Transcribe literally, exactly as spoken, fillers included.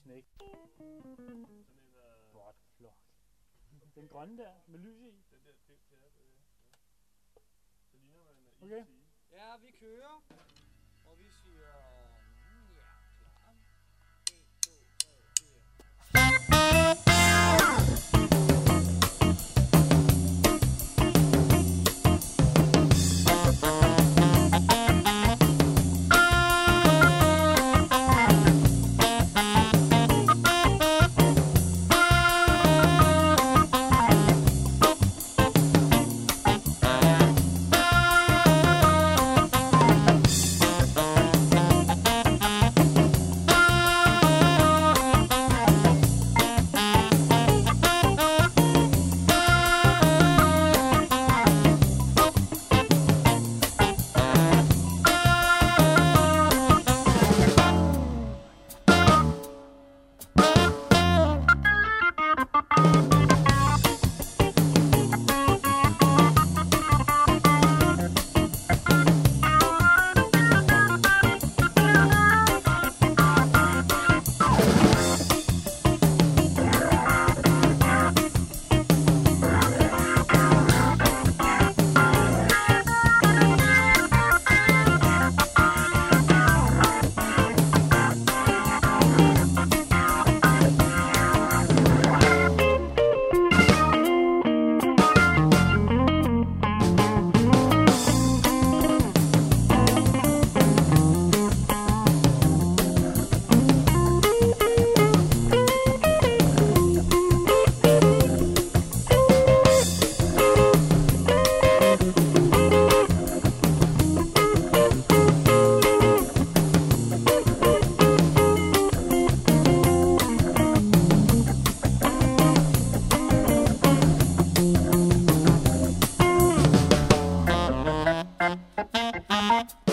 knæk. Sådan en uh... Godt, flot. Den grønne der, med lys i. Den der, det, det er det, ja. Så ligner man en Okay. E T. Ja, vi kører. Og vi siger... Mm, ja, klar. en, to, tre, fire. Thank you.